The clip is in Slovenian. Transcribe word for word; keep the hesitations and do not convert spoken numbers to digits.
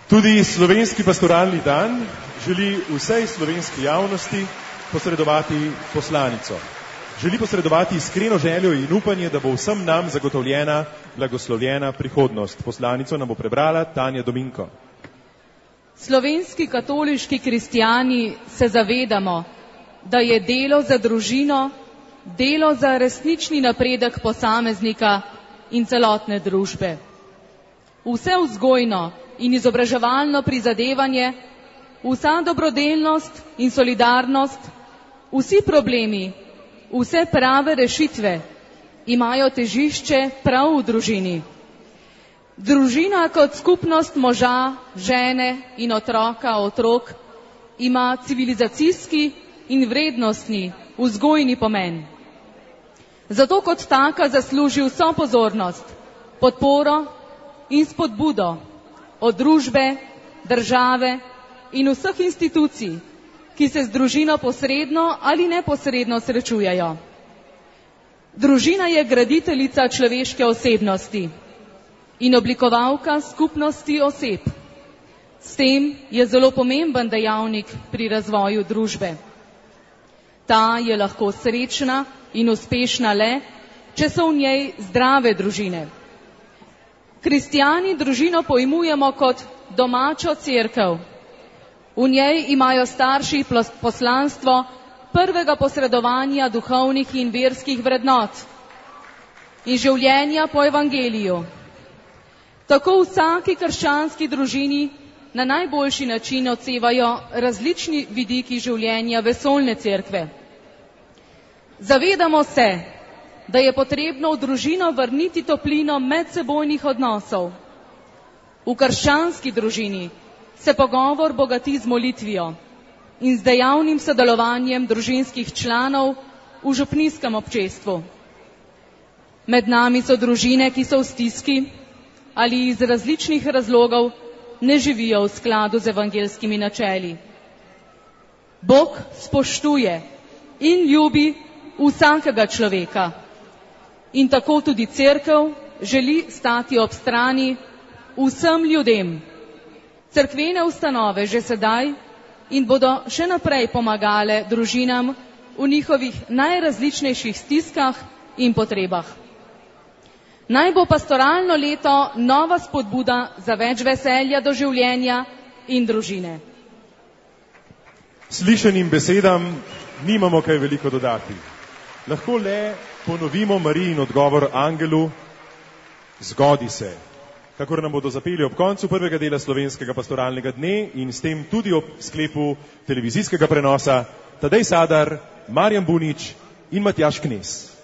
Tudi slovenski pastoralni dan želi vsej slovenski javnosti posredovati poslanico. Želi posredovati iskreno željo in upanje, da bo vsem nam zagotovljena blagoslovljena prihodnost. Poslanico nam bo prebrala Tanja Dominko. Slovenski katoliški kristijani se zavedamo, da je delo za družino, delo za resnični napredek posameznika in celotne družbe. Vse vzgojno in izobraževalno prizadevanje, vsa dobrodelnost in solidarnost, vsi problemi, vse prave rešitve imajo težišče prav v družini. Družina kot skupnost moža, žene in otroka, otrok ima civilizacijski in vrednostni vzgojni pomen. Zato kot taka zasluži vso pozornost, podporo in spodbudo od družbe, države in vseh institucij, ki se z družino posredno ali neposredno srečujejo. Družina je graditeljica človeške osebnosti in oblikovalka skupnosti oseb. S tem je zelo pomemben dejavnik pri razvoju družbe. Ta je lahko srečna in uspešna le, če so v njej zdrave družine. Kristijani družino pojmujemo kot domačo cerkev. V njej imajo starši poslanstvo prvega posredovanja duhovnih in verskih vrednot in življenja po evangeliju. Tako v vsaki krščanski družini na najboljši način odsevajo različni vidiki življenja vesoljne cerkve. Zavedamo se, da je potrebno v družino vrniti toplino medsebojnih odnosov. V krščanski družini se pogovor bogati z molitvijo in z dejavnim sodelovanjem družinskih članov v župnijskem občestvu. Med nami so družine, ki so v stiski ali iz različnih razlogov ne živijo v skladu z evangelskimi načeli. Bog spoštuje in ljubi vsakega človeka in tako tudi cerkev želi stati ob strani vsem ljudem. Cerkvene ustanove že sedaj in bodo še naprej pomagale družinam v njihovih najrazličnejših stiskah in potrebah. Naj bo pastoralno leto nova spodbuda za več veselja do življenja in družine. Slišenim besedam nimamo kaj veliko dodati. Lahko le ponovimo Marijin odgovor angelu: zgodi se. Kakor nam bodo zapeli ob koncu prvega dela slovenskega pastoralnega dne in s tem tudi ob sklepu televizijskega prenosa Tadej Sadar, Marjan Bunič in Matjaž Knez.